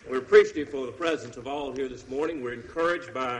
We're appreciative for the presence of all here this morning. We're encouraged by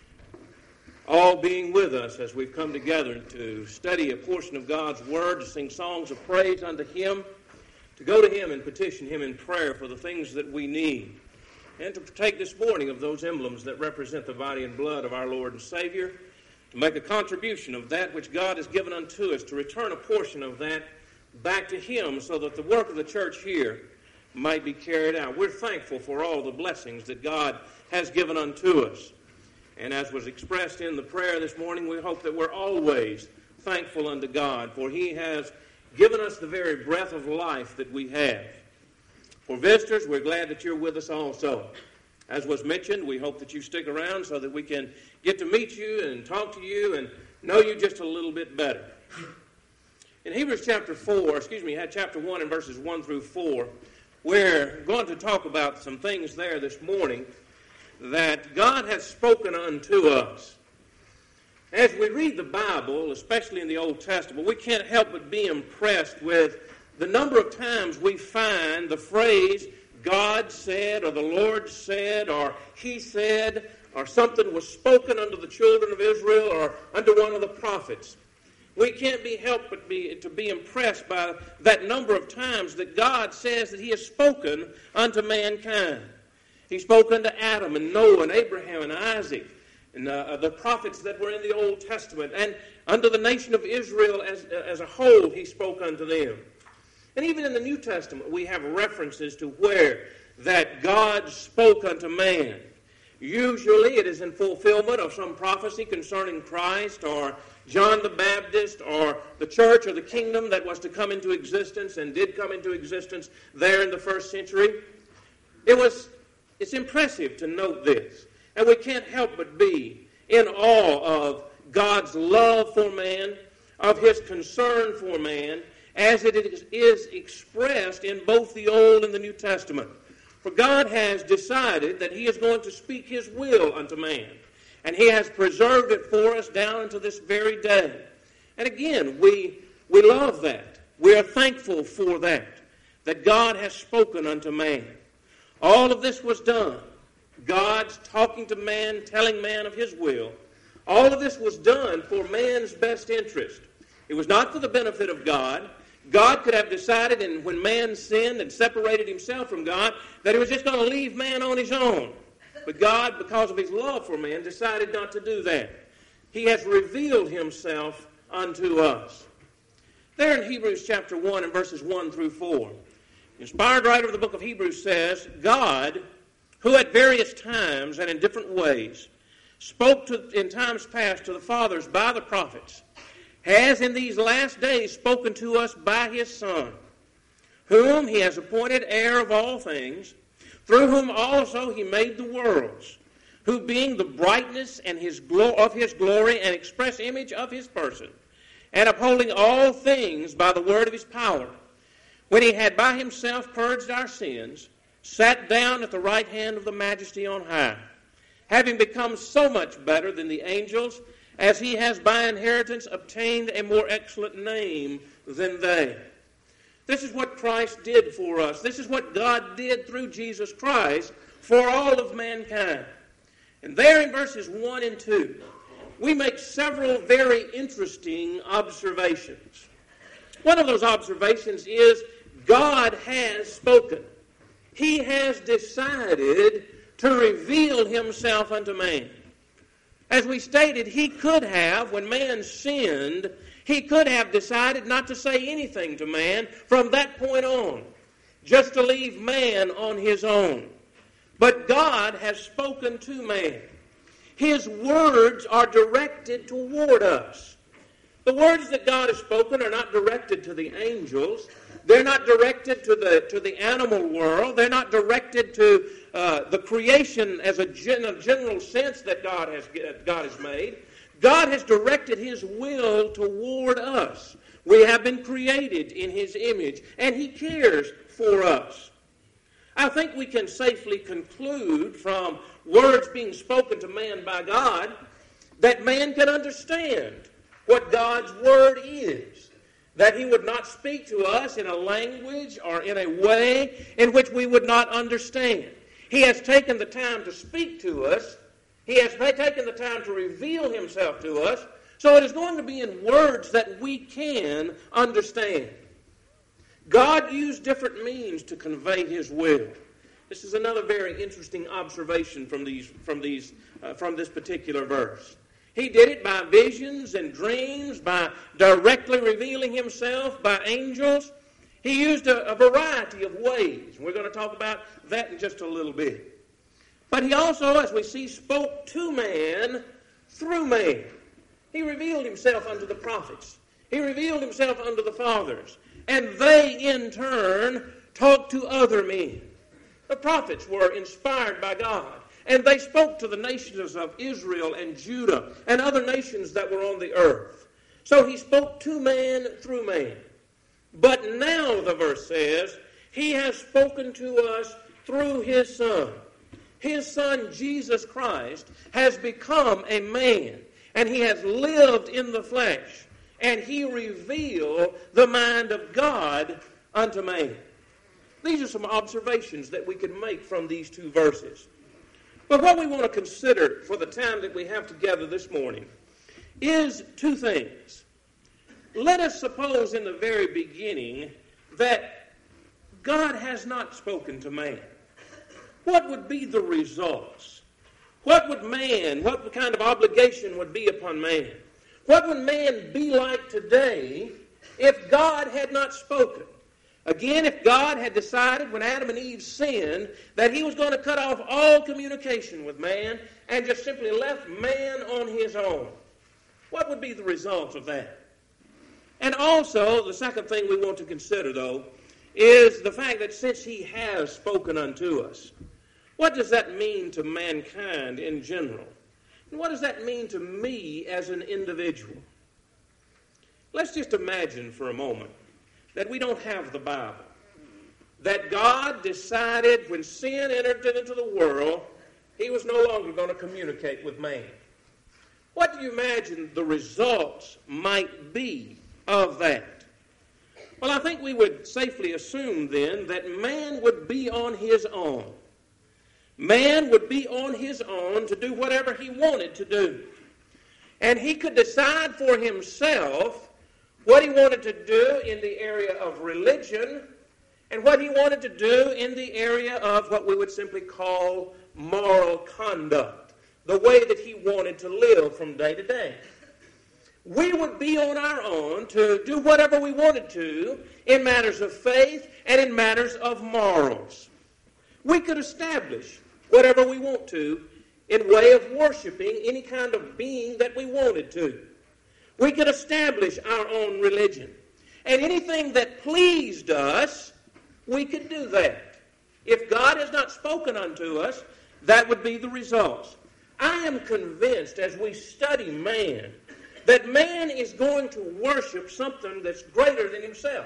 all being with us as we've come together to study a portion of God's Word, to sing songs of praise unto Him, to go to Him and petition Him in prayer for the things that we need, and to partake this morning of those emblems that represent the body and blood of our Lord and Savior, to make a contribution of that which God has given unto us, to return a portion of that back to Him so that the work of the church here might be carried out. We're thankful for all the blessings that God has given unto us. And as was expressed in the prayer this morning, we hope that we're always thankful unto God, for He has given us the very breath of life that we have. For visitors, we're glad that you're with us also. As was mentioned, we hope that you stick around so that we can get to meet you and talk to you and know you just a little bit better. In Hebrews chapter 1 and verses 1 through 4, we're going to talk about some things there this morning that God has spoken unto us. As we read the Bible, especially in the Old Testament, we can't help but be impressed with the number of times we find the phrase, God said, or the Lord said, or He said, or something was spoken unto the children of Israel, or unto one of the prophets. We can't help but be impressed by that number of times that God says that He has spoken unto mankind. He spoke unto Adam and Noah and Abraham and Isaac and the prophets that were in the Old Testament. And unto the nation of Israel as a whole, He spoke unto them. And even in the New Testament, we have references to where that God spoke unto man. Usually it is in fulfillment of some prophecy concerning Christ or John the Baptist or the church or the kingdom that was to come into existence and did come into existence there in the first century. It's impressive to note this. And we can't help but be in awe of God's love for man, of His concern for man, as it is expressed in both the Old and the New Testament. For God has decided that He is going to speak His will unto man. And He has preserved it for us down unto this very day. And again, we love that. We are thankful for that God has spoken unto man. All of this was done. God's talking to man, telling man of His will. All of this was done for man's best interest. It was not for the benefit of God. God could have decided, and when man sinned and separated himself from God, that He was just going to leave man on his own. But God, because of His love for man, decided not to do that. He has revealed Himself unto us. There in Hebrews chapter 1 and verses 1 through 4, the inspired writer of the book of Hebrews says, God, who at various times and in different ways spoke in times past to the fathers by the prophets, has in these last days spoken to us by His Son, whom He has appointed heir of all things, through whom also He made the worlds, who being the brightness and of His glory and express image of His person, and upholding all things by the word of His power, when He had by Himself purged our sins, sat down at the right hand of the Majesty on high, having become so much better than the angels, as He has by inheritance obtained a more excellent name than they. This is what Christ did for us. This is what God did through Jesus Christ for all of mankind. And there in verses 1 and 2, we make several very interesting observations. One of those observations is God has spoken. He has decided to reveal Himself unto man. As we stated, He could have, when man sinned, He could have decided not to say anything to man from that point on, just to leave man on his own. But God has spoken to man. His words are directed toward us. The words that God has spoken are not directed to the angels. They're not directed to the animal world. They're not directed to the creation as a general sense that God has made. God has directed His will toward us. We have been created in His image, and He cares for us. I think we can safely conclude from words being spoken to man by God that man can understand what God's Word is. That He would not speak to us in a language or in a way in which we would not understand. He has taken the time to speak to us. He has taken the time to reveal himself to us. So it is going to be in words that we can understand. God used different means to convey his will. This is another very interesting observation from this particular verse. He did it by visions and dreams, by directly revealing himself, by angels. He used a variety of ways. We're going to talk about that in just a little bit. But he also, as we see, spoke to man through man. He revealed himself unto the prophets. He revealed himself unto the fathers. And they, in turn, talked to other men. The prophets were inspired by God. And they spoke to the nations of Israel and Judah and other nations that were on the earth. So he spoke to man through man. But now, the verse says, he has spoken to us through his Son. His Son, Jesus Christ, has become a man, and he has lived in the flesh, and he revealed the mind of God unto man. These are some observations that we can make from these two verses. But what we want to consider for the time that we have together this morning is two things. Let us suppose in the very beginning that God has not spoken to man. What would be the results? What kind of obligation would be upon man? What would man be like today if God had not spoken? Again, if God had decided when Adam and Eve sinned that he was going to cut off all communication with man and just simply left man on his own, what would be the result of that? And also, the second thing we want to consider, though, is the fact that since he has spoken unto us, what does that mean to mankind in general? And what does that mean to me as an individual? Let's just imagine for a moment that we don't have the Bible. That God decided when sin entered into the world, he was no longer going to communicate with man. What do you imagine the results might be of that? Well, I think we would safely assume then that man would be on his own. Man would be on his own to do whatever he wanted to do. And he could decide for himself what he wanted to do in the area of religion and what he wanted to do in the area of what we would simply call moral conduct, the way that he wanted to live from day to day. We would be on our own to do whatever we wanted to in matters of faith and in matters of morals. We could establish whatever we want to in way of worshiping any kind of being that we wanted to. We could establish our own religion. And anything that pleased us, we could do that. If God has not spoken unto us, that would be the results. I am convinced as we study man, that man is going to worship something that's greater than himself.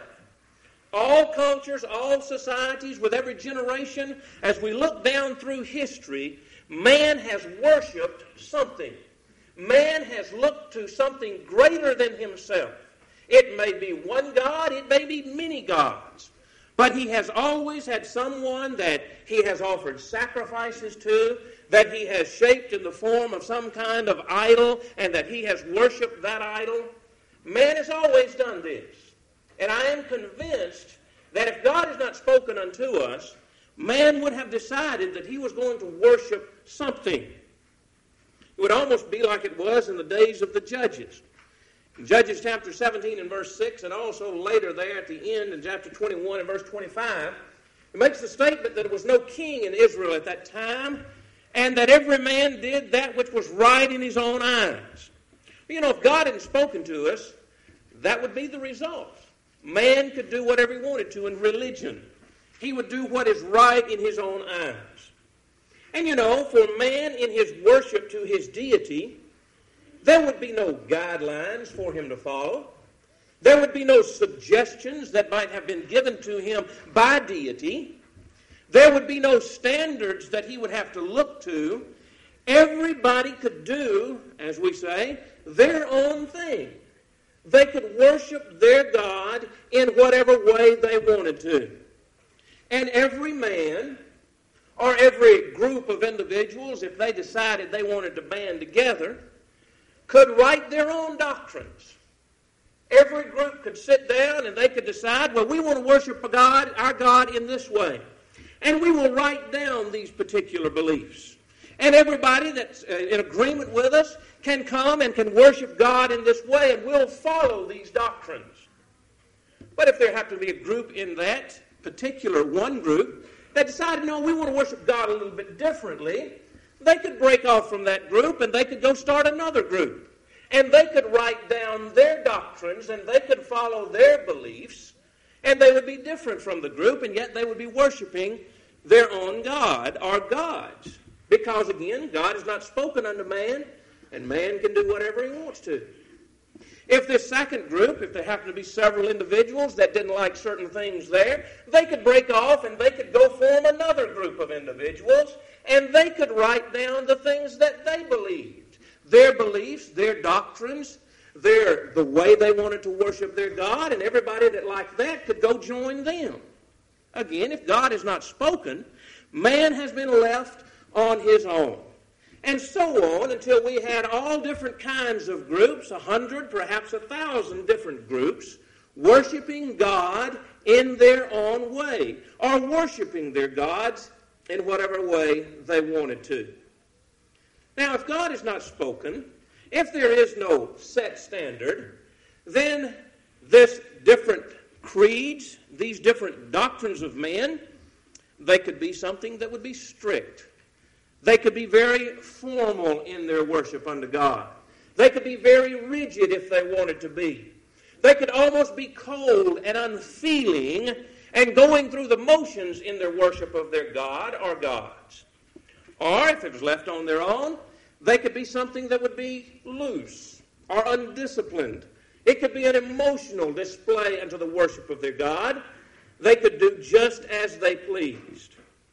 All cultures, all societies, with every generation, as we look down through history, man has worshipped something. Man has looked to something greater than himself. It may be one God, it may be many gods. But he has always had someone that he has offered sacrifices to, that he has shaped in the form of some kind of idol, and that he has worshipped that idol. Man has always done this. And I am convinced that if God has not spoken unto us, man would have decided that he was going to worship something. It would almost be like it was in the days of the judges. In Judges chapter 17 and verse 6, and also later there at the end in chapter 21 and verse 25, it makes the statement that there was no king in Israel at that time, and that every man did that which was right in his own eyes. You know, if God hadn't spoken to us, that would be the result. Man could do whatever he wanted to in religion. He would do what is right in his own eyes. And you know, for man in his worship to his deity, there would be no guidelines for him to follow. There would be no suggestions that might have been given to him by deity. There would be no standards that he would have to look to. Everybody could do, as we say, their own thing. They could worship their God in whatever way they wanted to. And every man or every group of individuals, if they decided they wanted to band together, could write their own doctrines. Every group could sit down and they could decide, well, we want to worship our God in this way. And we will write down these particular beliefs. And everybody that's in agreement with us can come and can worship God in this way, and we'll follow these doctrines. But if there happened to be a group in that particular one group that decided, no, we want to worship God a little bit differently, they could break off from that group and they could go start another group. And they could write down their doctrines and they could follow their beliefs, and they would be different from the group, and yet they would be worshiping their own God or gods. Because, again, God has not spoken unto man, and man can do whatever he wants to. If this second group, if there happened to be several individuals that didn't like certain things there, they could break off and they could go form another group of individuals, and they could write down the things that they believed. Their beliefs, their doctrines, the way they wanted to worship their God, and everybody that liked that could go join them. Again, if God has not spoken, man has been left on his own. And so on until we had all different kinds of groups, 100, perhaps 1,000 different groups, worshiping God in their own way, or worshiping their gods in whatever way they wanted to. Now, if God has not spoken, if there is no set standard, then this different creeds, these different doctrines of men, they could be something that would be strict. They could be very formal in their worship unto God. They could be very rigid if they wanted to be. They could almost be cold and unfeeling and going through the motions in their worship of their God or gods. Or, if it was left on their own, they could be something that would be loose or undisciplined. It could be an emotional display unto the worship of their God. They could do just as they pleased.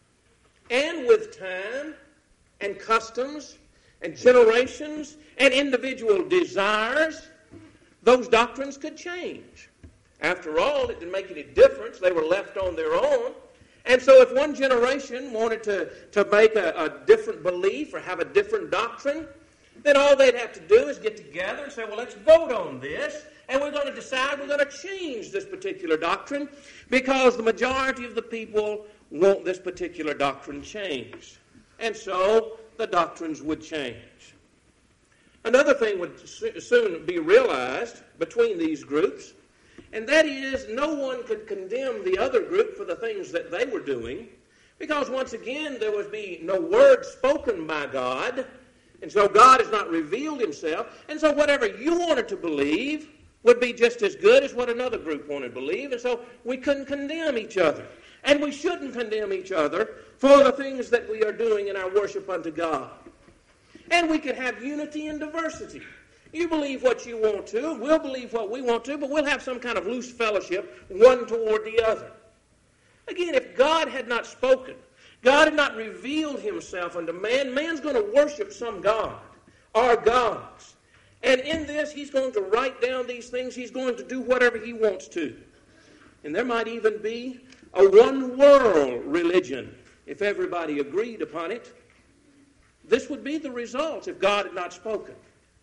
And with time and customs and generations and individual desires, those doctrines could change. After all, it didn't make any difference. They were left on their own. And so if one generation wanted to make a different belief or have a different doctrine, then all they'd have to do is get together and say, well, let's vote on this, and we're going to decide we're going to change this particular doctrine because the majority of the people want this particular doctrine changed. And so the doctrines would change. Another thing would soon be realized between these groups, and that is no one could condemn the other group for the things that they were doing, because once again there would be no word spoken by God, and so God has not revealed himself, and so whatever you wanted to believe would be just as good as what another group wanted to believe, and so we couldn't condemn each other. And we shouldn't condemn each other for the things that we are doing in our worship unto God. And we could have unity and diversity. You believe what you want to, we'll believe what we want to, but we'll have some kind of loose fellowship one toward the other. Again, if God had not spoken, God had not revealed himself unto man, man's going to worship some God or gods. And in this, he's going to write down these things. He's going to do whatever he wants to. And there might even be a one-world religion if everybody agreed upon it. This would be the result if God had not spoken.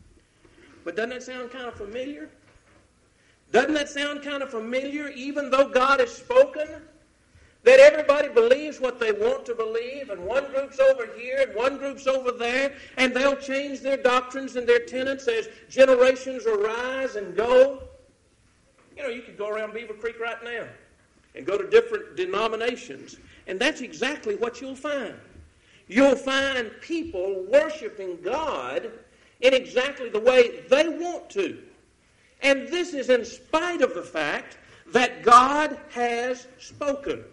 But doesn't that sound kind of familiar? Doesn't that sound kind of familiar, even though God has spoken? That everybody believes what they want to believe, and one group's over here and one group's over there, and they'll change their doctrines and their tenets as generations arise and go. You know, you could go around Beaver Creek right now and go to different denominations, and that's exactly what you'll find. You'll find people worshiping God in exactly the way they want to. And this is in spite of the fact that God has spoken.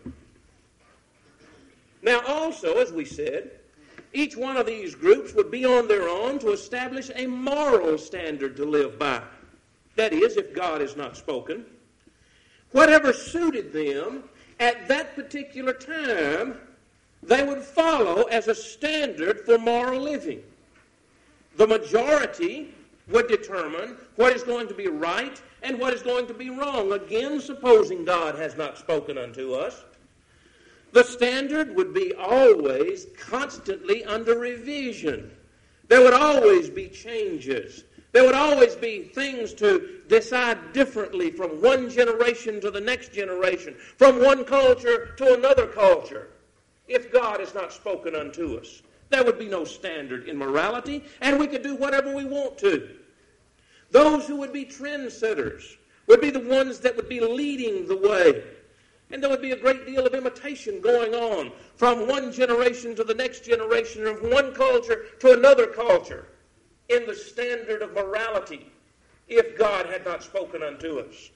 Now also, as we said, each one of these groups would be on their own to establish a moral standard to live by. That is, if God has not spoken. Whatever suited them at that particular time, they would follow as a standard for moral living. The majority would determine what is going to be right and what is going to be wrong. Again, supposing God has not spoken unto us. The standard would be always constantly under revision. There would always be changes. There would always be things to decide differently from one generation to the next generation, from one culture to another culture. If God has not spoken unto us, there would be no standard in morality, and we could do whatever we want to. Those who would be trendsetters would be the ones that would be leading the way. And there would be a great deal of imitation going on from one generation to the next generation, and from one culture to another culture in the standard of morality if God had not spoken unto us.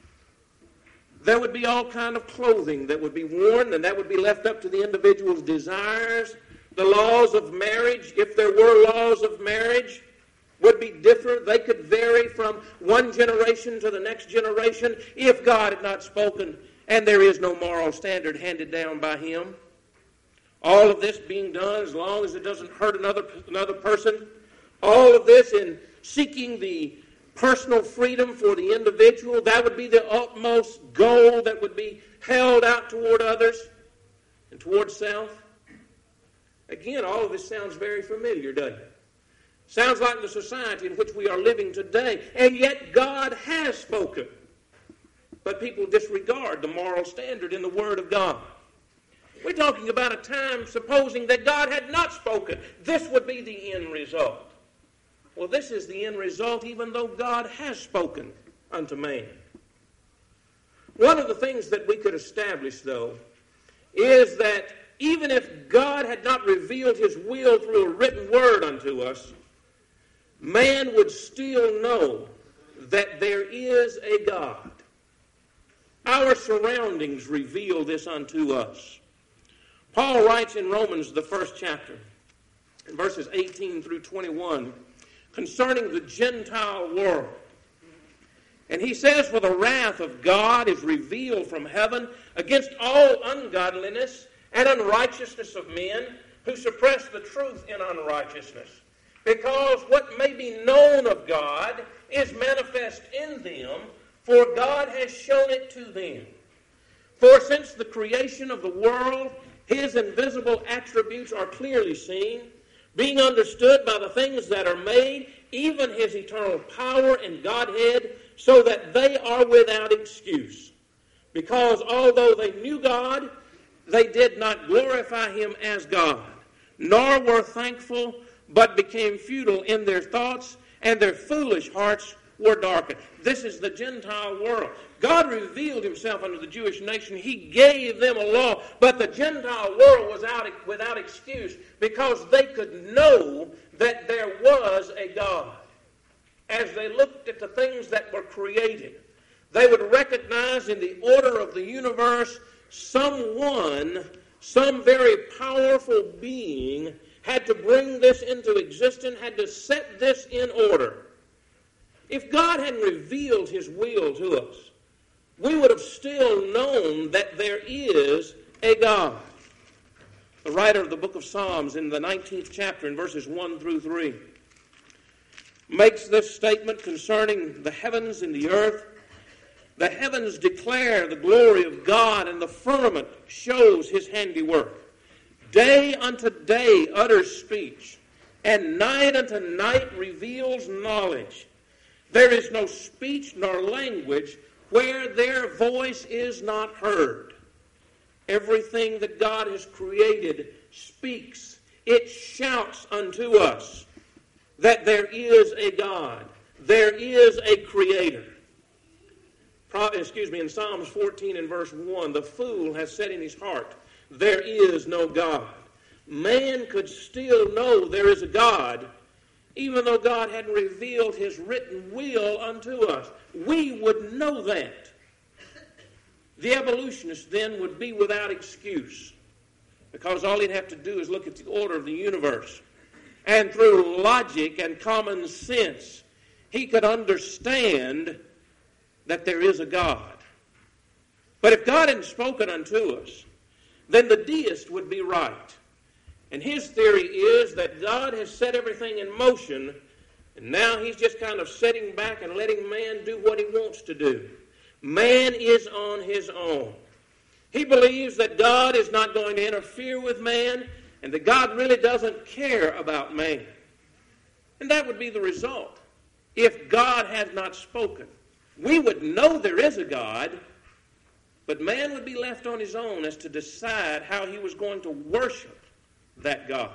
There would be all kind of clothing that would be worn, and that would be left up to the individual's desires. The laws of marriage, if there were laws of marriage, would be different. They could vary from one generation to the next generation if God had not spoken, and there is no moral standard handed down by him. All of this being done as long as it doesn't hurt another person. All of this in seeking the personal freedom for the individual. That would be the utmost goal that would be held out toward others and toward self. Again, all of this sounds very familiar, doesn't it? Sounds like the society in which we are living today. And yet God has spoken. But people disregard the moral standard in the Word of God. We're talking about a time supposing that God had not spoken. This would be the end result. Well, this is the end result even though God has spoken unto man. One of the things that we could establish, though, is that even if God had not revealed his will through a written word unto us, man would still know that there is a God. Our surroundings reveal this unto us. Paul writes in Romans, the 1st chapter, in verses 18 through 21, concerning the Gentile world. And he says, "For the wrath of God is revealed from heaven against all ungodliness and unrighteousness of men who suppress the truth in unrighteousness. Because what may be known of God is manifest in them, for God has shown it to them. For since the creation of the world, his invisible attributes are clearly seen, being understood by the things that are made, even his eternal power and Godhead, so that they are without excuse. Because although they knew God, they did not glorify him as God, nor were thankful, but became futile in their thoughts, and their foolish hearts were darkened." This is the Gentile world. God revealed himself unto the Jewish nation. He gave them a law, but the Gentile world was without excuse because they could know that there was a God. As they looked at the things that were created, they would recognize in the order of the universe someone, some very powerful being, had to bring this into existence, had to set this in order. If God hadn't revealed his will to us, we would have still known that there is a God. The writer of the book of Psalms in the 19th chapter in verses 1 through 3 makes this statement concerning the heavens and the earth. "The heavens declare the glory of God, and the firmament shows his handiwork. Day unto day utters speech, and night unto night reveals knowledge. There is no speech nor language where their voice is not heard." Everything that God has created speaks. It shouts unto us that there is a God. There is a Creator. In Psalms 14 and verse 1, "The fool has said in his heart, there is no God." Man could still know there is a God, even though God hadn't revealed his written will unto us. We would know that. The evolutionist then would be without excuse, because all he'd have to do is look at the order of the universe. And through logic and common sense, he could understand that there is a God. But if God hadn't spoken unto us, then the deist would be right. And his theory is that God has set everything in motion, and now he's just kind of sitting back and letting man do what he wants to do. Man is on his own. He believes that God is not going to interfere with man and that God really doesn't care about man. And that would be the result if God had not spoken. We would know there is a God, but man would be left on his own as to decide how he was going to worship that God.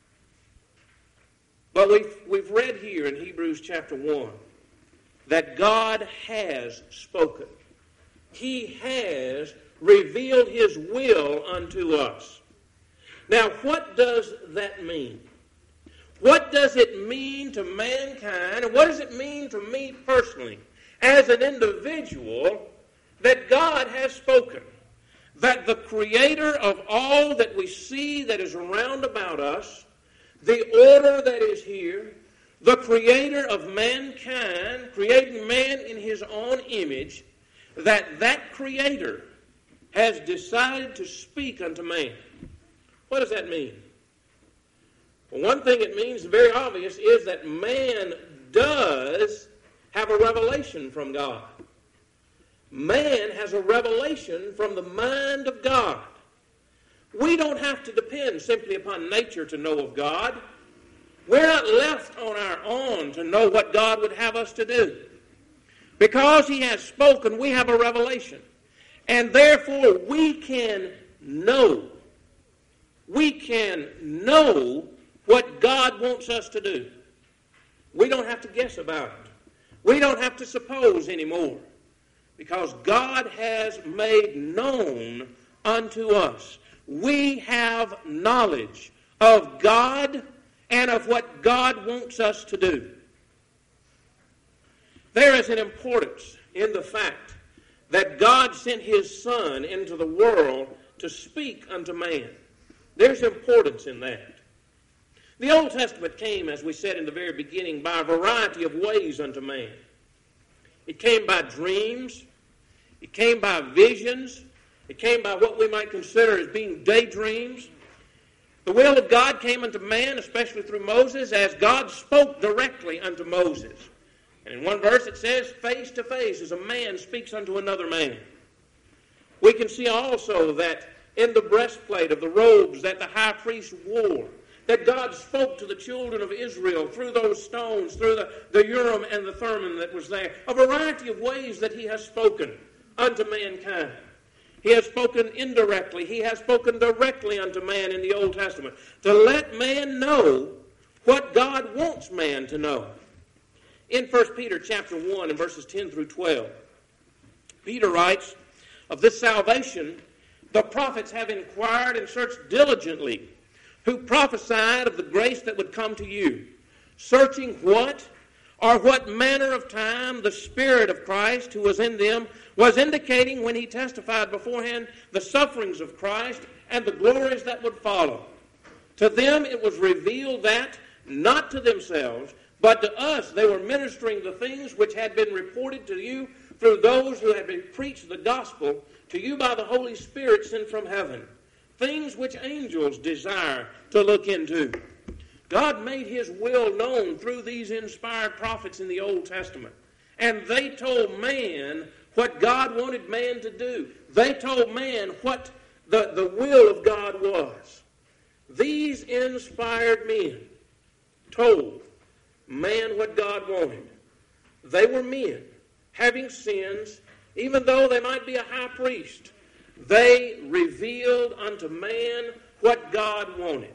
But we've read here in Hebrews chapter 1 that God has spoken. He has revealed his will unto us. Now, what does that mean? What does it mean to mankind, and what does it mean to me personally, as an individual, that God has spoken? That the creator of all that we see that is around about us, the order that is here, the creator of mankind, creating man in his own image, that creator has decided to speak unto man. What does that mean? Well, one thing it means, very obvious, is that man does have a revelation from God. Man has a revelation from the mind of God. We don't have to depend simply upon nature to know of God. We're not left on our own to know what God would have us to do. Because he has spoken, we have a revelation. And therefore, we can know. We can know what God wants us to do. We don't have to guess about it. We don't have to suppose anymore. Because God has made known unto us. We have knowledge of God and of what God wants us to do. There is an importance in the fact that God sent his Son into the world to speak unto man. There's importance in that. The Old Testament came, as we said in the very beginning, by a variety of ways unto man. It came by dreams. It came by visions. It came by what we might consider as being daydreams. The will of God came unto man, especially through Moses, as God spoke directly unto Moses. And in one verse it says, face to face, as a man speaks unto another man. We can see also that in the breastplate of the robes that the high priest wore, that God spoke to the children of Israel through those stones, through the Urim and the Thummim that was there. A variety of ways that he has spoken unto mankind. He has spoken indirectly. He has spoken directly unto man in the Old Testament to let man know what God wants man to know. In 1 Peter chapter 1 and verses 10 through 12, Peter writes, of this salvation the prophets have inquired and searched diligently, who prophesied of the grace that would come to you, searching what or what manner of time the Spirit of Christ who was in them was indicating when he testified beforehand the sufferings of Christ and the glories that would follow. To them it was revealed that, not to themselves, but to us they were ministering the things which had been reported to you through those who had been preached the gospel to you by the Holy Spirit sent from heaven, things which angels desire to look into. God made his will known through these inspired prophets in the Old Testament. And they told man what God wanted man to do. They told man what the will of God was. These inspired men told man what God wanted. They were men having sins, even though they might be a high priest. They revealed unto man what God wanted.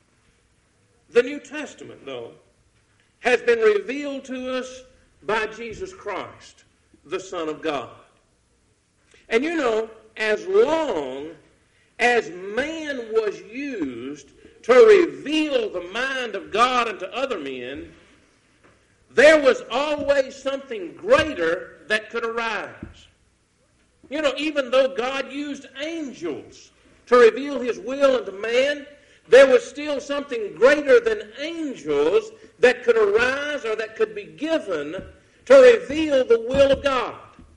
The New Testament, though, has been revealed to us by Jesus Christ, the Son of God. And you know, as long as man was used to reveal the mind of God unto other men, there was always something greater that could arise. You know, even though God used angels to reveal his will unto man, there was still something greater than angels that could arise or that could be given to reveal the will of God.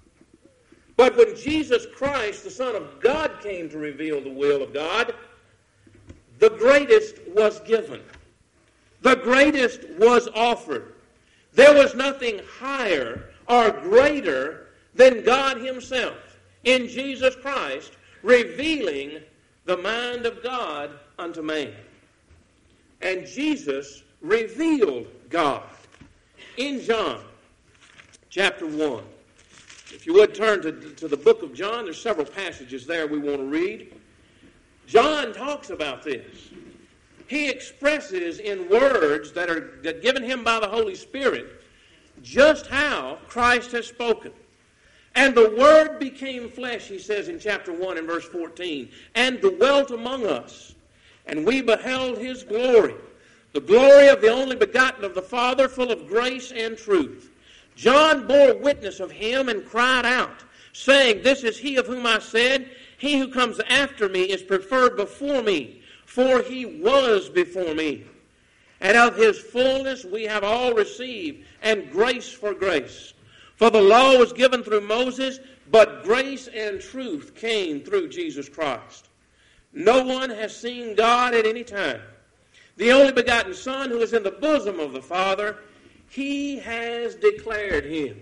But when Jesus Christ, the Son of God, came to reveal the will of God, the greatest was given. The greatest was offered. There was nothing higher or greater than God himself in Jesus Christ, revealing the mind of God unto man. And Jesus revealed God. In John chapter 1, if you would turn to the book of John, there's several passages there we want to read. John talks about this. He expresses in words that are given him by the Holy Spirit just how Christ has spoken. And the Word became flesh, he says in chapter 1 and verse 14, and dwelt among us. And we beheld his glory, the glory of the only begotten of the Father, full of grace and truth. John bore witness of him and cried out, saying, This is he of whom I said, He who comes after me is preferred before me, for he was before me. And of his fullness we have all received, and grace for grace. For the law was given through Moses, but grace and truth came through Jesus Christ. No one has seen God at any time. The only begotten Son, who is in the bosom of the Father, he has declared him.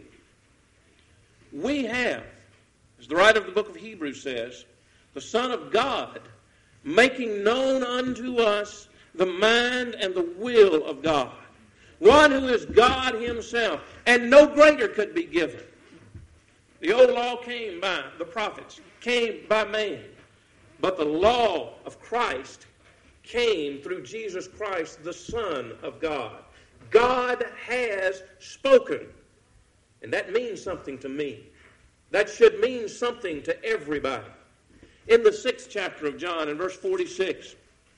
We have, as the writer of the book of Hebrews says, the Son of God, making known unto us the mind and the will of God. One who is God himself, and no greater could be given. The old law came by the prophets, came by man. But the law of Christ came through Jesus Christ, the Son of God. God has spoken. And that means something to me. That should mean something to everybody. In the 6th chapter of John, in verse 46,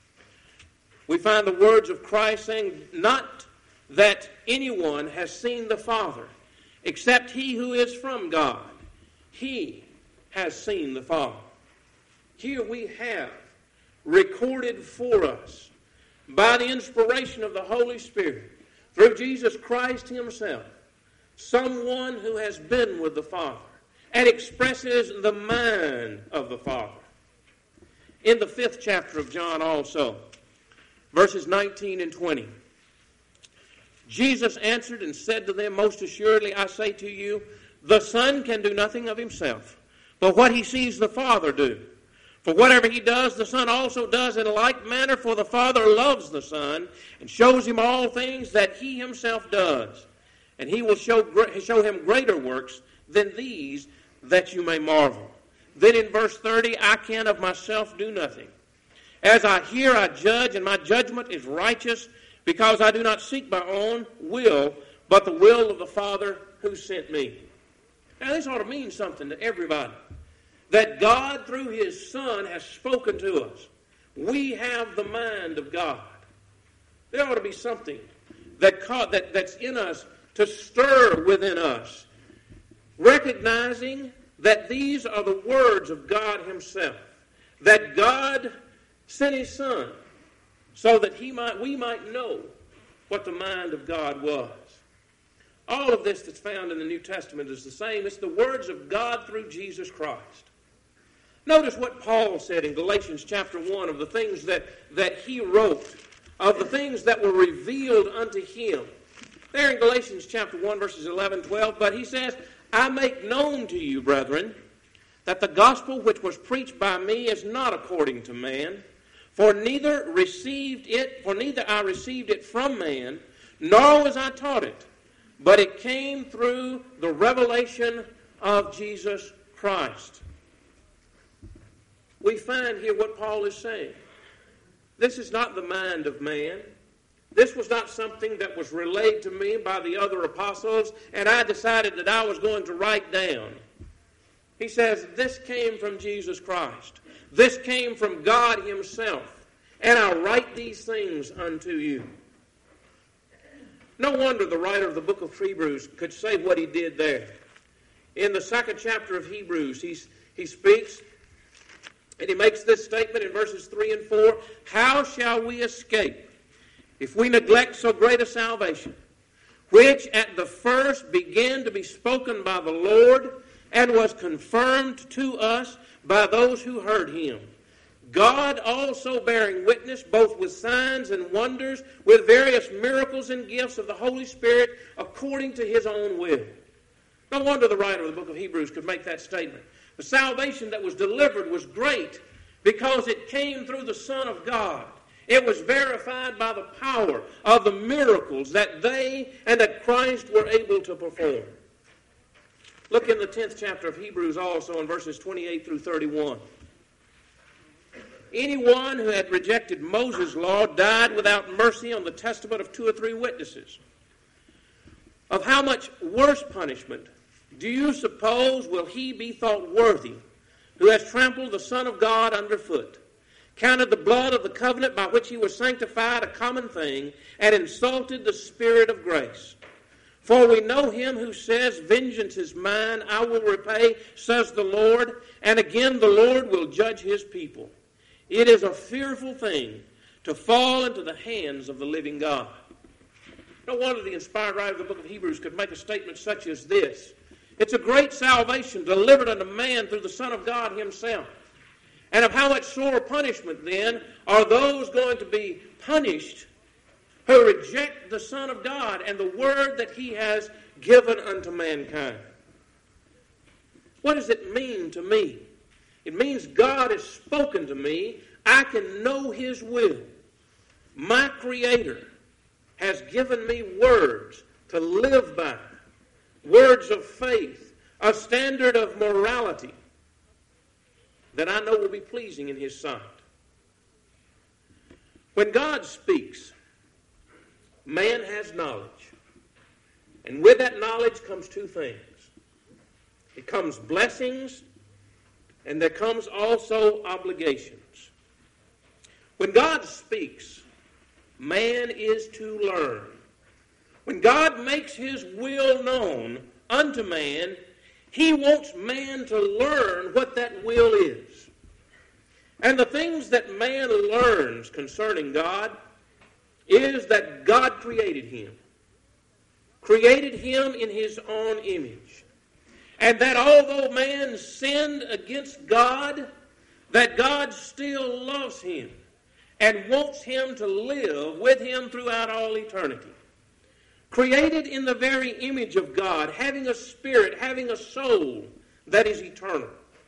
we find the words of Christ saying, Not that anyone has seen the Father, except he who is from God. He has seen the Father. Here we have recorded for us by the inspiration of the Holy Spirit through Jesus Christ himself, someone who has been with the Father and expresses the mind of the Father. In the 5th chapter of John also, verses 19 and 20, Jesus answered and said to them, Most assuredly I say to you, the Son can do nothing of himself, but what he sees the Father do. For whatever he does, the Son also does in like manner, for the Father loves the Son, and shows him all things that he himself does. And he will show him greater works than these, that you may marvel. Then in verse 30, I can of myself do nothing. As I hear, I judge, and my judgment is righteous, because I do not seek my own will, but the will of the Father who sent me. Now this ought to mean something to everybody. That God, through his Son, has spoken to us. We have the mind of God. There ought to be something that's in us to stir within us, recognizing that these are the words of God himself, that God sent his Son so that we might know what the mind of God was. All of this that's found in the New Testament is the same. It's the words of God through Jesus Christ. Notice what Paul said in Galatians chapter 1 of the things that he wrote, of the things that were revealed unto him. There in Galatians chapter 1, verses 11, 12, but he says, I make known to you, brethren, that the gospel which was preached by me is not according to man, for neither I received it from man, nor was I taught it, but it came through the revelation of Jesus Christ. We find here what Paul is saying. This is not the mind of man. This was not something that was relayed to me by the other apostles, and I decided that I was going to write down. He says, this came from Jesus Christ. This came from God himself, and I write these things unto you. No wonder the writer of the book of Hebrews could say what he did there. In the 2nd chapter of Hebrews, he speaks, and he makes this statement in verses 3 and 4, How shall we escape if we neglect so great a salvation, which at the first began to be spoken by the Lord, and was confirmed to us by those who heard him? God also bearing witness both with signs and wonders, with various miracles and gifts of the Holy Spirit, according to his own will. No wonder the writer of the book of Hebrews could make that statement. The salvation that was delivered was great because it came through the Son of God. It was verified by the power of the miracles that they and that Christ were able to perform. Look in the 10th chapter of Hebrews also in verses 28 through 31. Anyone who had rejected Moses' law died without mercy on the testament of 2 or 3 witnesses. Of how much worse punishment do you suppose will he be thought worthy who has trampled the Son of God underfoot, counted the blood of the covenant by which he was sanctified a common thing, and insulted the Spirit of grace? For we know him who says, vengeance is mine, I will repay, says the Lord, and again the Lord will judge his people. It is a fearful thing to fall into the hands of the living God. No wonder the inspired writer of the book of Hebrews could make a statement such as this. It's a great salvation delivered unto man through the Son of God himself. And of how much sore punishment, then, are those going to be punished who reject the Son of God and the word that he has given unto mankind. What does it mean to me? It means God has spoken to me. I can know his will. My Creator has given me words to live by, words of faith, a standard of morality that I know will be pleasing in his sight. When God speaks, man has knowledge. And with that knowledge comes 2 things. It comes blessings, and there comes also obligations. When God speaks, man is to learn. When God makes his will known unto man, he wants man to learn what that will is. And the things that man learns concerning God is that God created him in his own image. And that although man sinned against God, that God still loves him and wants him to live with him throughout all eternity. Created in the very image of God, having a spirit, having a soul that is eternal.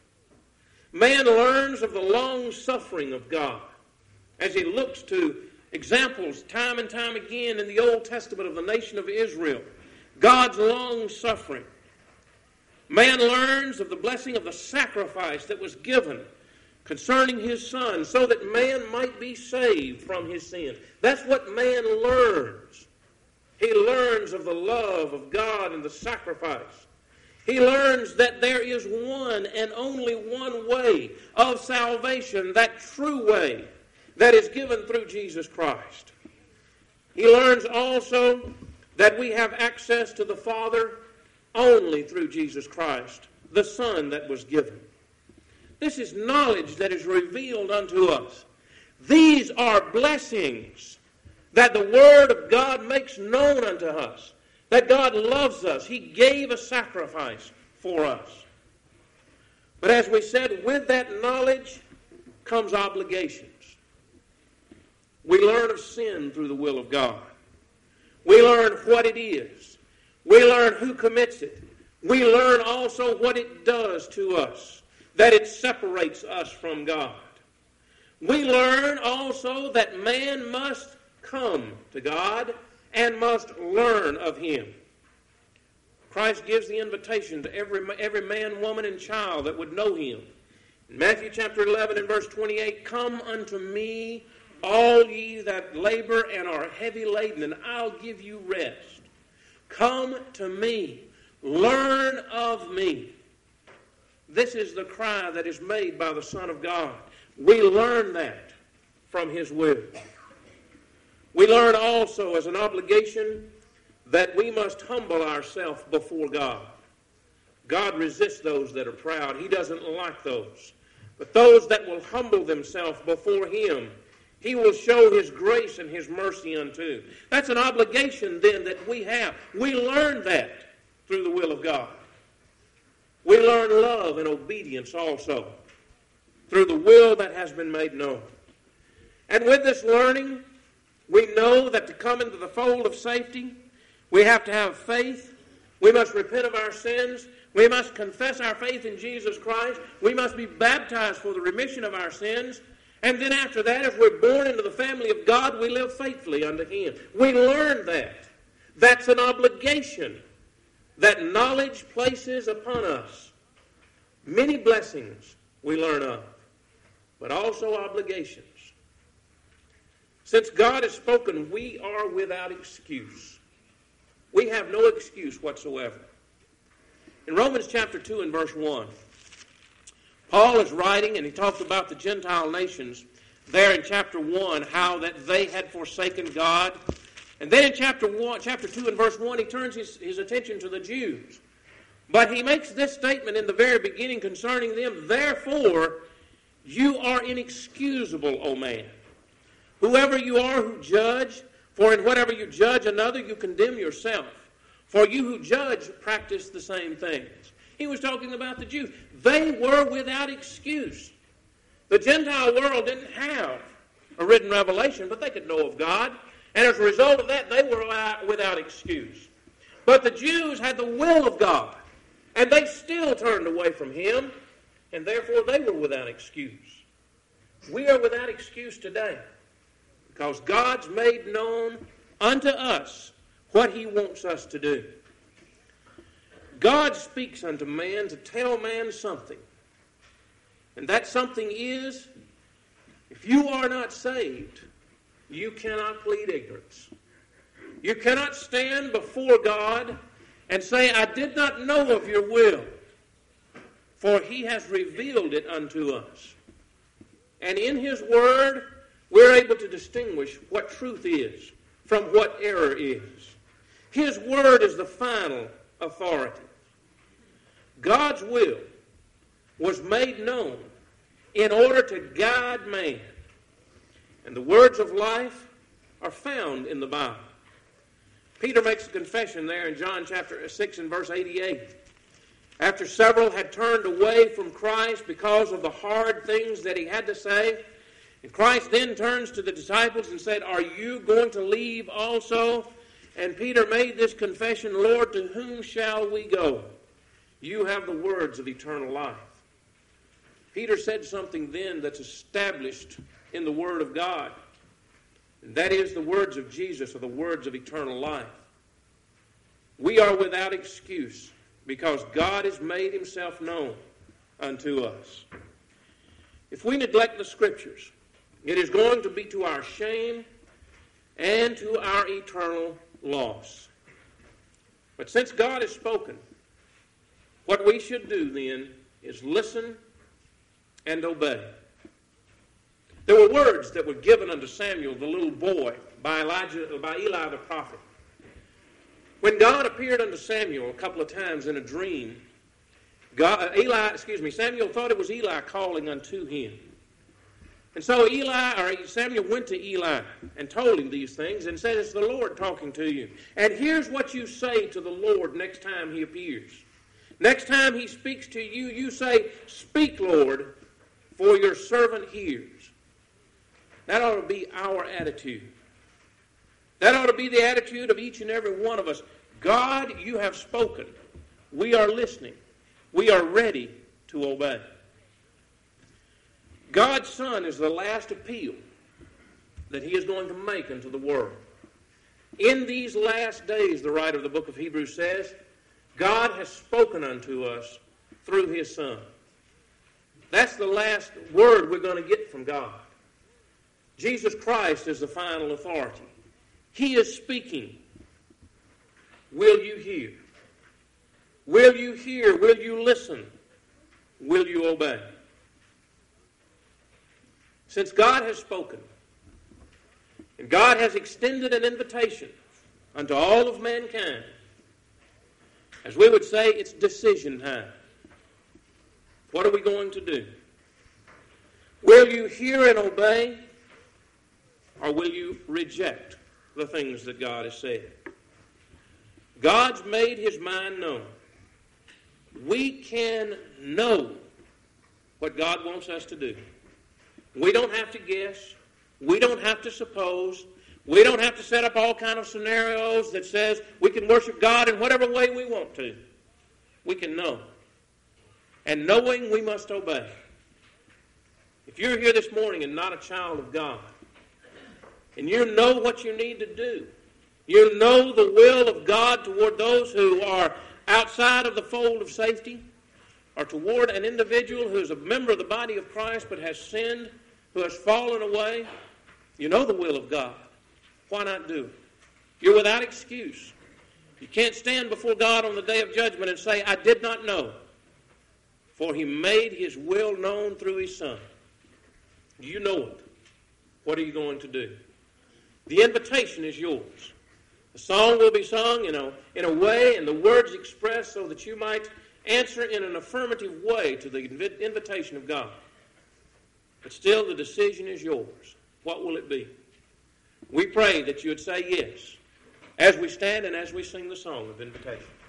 Man learns of the long suffering of God as he looks to examples time and time again in the Old Testament of the nation of Israel. God's long suffering. Man learns of the blessing of the sacrifice that was given concerning his Son so that man might be saved from his sin. That's what man learns. He learns of the love of God and the sacrifice. He learns that there is one and only one way of salvation, that true way that is given through Jesus Christ. He learns also that we have access to the Father only through Jesus Christ, the Son that was given. This is knowledge that is revealed unto us. These are blessings that the Word of God makes known unto us, that God loves us. He gave a sacrifice for us. But as we said, with that knowledge comes obligations. We learn of sin through the will of God. We learn what it is. We learn who commits it. We learn also what it does to us, that it separates us from God. We learn also that man must come to God and must learn of him. Christ gives the invitation to every man, woman, and child that would know him. In Matthew chapter 11 and verse 28, come unto me, all ye that labor and are heavy laden, and I'll give you rest. Come to me. Learn of me. This is the cry that is made by the Son of God. We learn that from his will. We learn also as an obligation that we must humble ourselves before God. God resists those that are proud. He doesn't like those. But those that will humble themselves before him, he will show his grace and his mercy unto. That's an obligation then that we have. We learn that through the will of God. We learn love and obedience also through the will that has been made known. And with this learning, we know that to come into the fold of safety, we have to have faith. We must repent of our sins. We must confess our faith in Jesus Christ. We must be baptized for the remission of our sins. And then after that, if we're born into the family of God, we live faithfully unto Him. We learn that. That's an obligation that knowledge places upon us. Many blessings we learn of, but also obligations. Since God has spoken, we are without excuse. We have no excuse whatsoever. In Romans chapter 2 and verse 1, Paul is writing, and he talks about the Gentile nations there in chapter 1, how that they had forsaken God. And then in chapter 2 and verse 1, he turns his attention to the Jews. But he makes this statement in the very beginning concerning them, "Therefore, you are inexcusable, O man. Whoever you are who judge, for in whatever you judge another, you condemn yourself. For you who judge practice the same things." He was talking about the Jews. They were without excuse. The Gentile world didn't have a written revelation, but they could know of God. And as a result of that, they were without excuse. But the Jews had the will of God, and they still turned away from Him, and therefore they were without excuse. We are without excuse today, because God's made known unto us what He wants us to do. God speaks unto man to tell man something. And that something is, if you are not saved, you cannot plead ignorance. You cannot stand before God and say, "I did not know of your will," for He has revealed it unto us. And in His Word, we're able to distinguish what truth is from what error is. His Word is the final authority. God's will was made known in order to guide man. And the words of life are found in the Bible. Peter makes a confession there in John chapter 6 and verse 88. After several had turned away from Christ because of the hard things that he had to say, and Christ then turns to the disciples and said, "Are you going to leave also?" And Peter made this confession, "Lord, to whom shall we go? You have the words of eternal life." Peter said something then that's established in the Word of God. And that is the words of Jesus, or the words of eternal life. We are without excuse because God has made Himself known unto us. If we neglect the Scriptures, it is going to be to our shame and to our eternal loss. But since God has spoken, what we should do then is listen and obey. There were words that were given unto Samuel, the little boy, by Eli the prophet. When God appeared unto Samuel a couple of times in a dream, Samuel thought it was Eli calling unto him. And so Samuel went to Eli and told him these things and said, "It's the Lord talking to you. And here's what you say to the Lord next time He appears. Next time He speaks to you, you say, 'Speak, Lord, for your servant hears.'" That ought to be our attitude. That ought to be the attitude of each and every one of us. God, you have spoken. We are listening. We are ready to obey. God's Son is the last appeal that He is going to make unto the world. In these last days, the writer of the book of Hebrews says, God has spoken unto us through His Son. That's the last word we're going to get from God. Jesus Christ is the final authority. He is speaking. Will you hear? Will you hear? Will you listen? Will you obey? Since God has spoken, and God has extended an invitation unto all of mankind, as we would say, it's decision time. What are we going to do? Will you hear and obey, or will you reject the things that God has said? God's made His mind known. We can know what God wants us to do. We don't have to guess. We don't have to suppose. We don't have to set up all kind of scenarios that says we can worship God in whatever way we want to. we can know. And knowing, we must obey. If you're here this morning and not a child of God, and you know what you need to do, you know the will of God toward those who are outside of the fold of safety, or toward an individual who is a member of the body of Christ but has sinned, who has fallen away, you know the will of God. Why not do it? You're without excuse. You can't stand before God on the day of judgment and say, I did not know, for he made his will known through his Son. You know it. What are you going to do? The invitation is yours. The song will be sung in a way and the words expressed so that you might answer in an affirmative way to the invitation of God. But still, the decision is yours. What will it be? We pray that you would say yes as we stand and as we sing the song of invitation.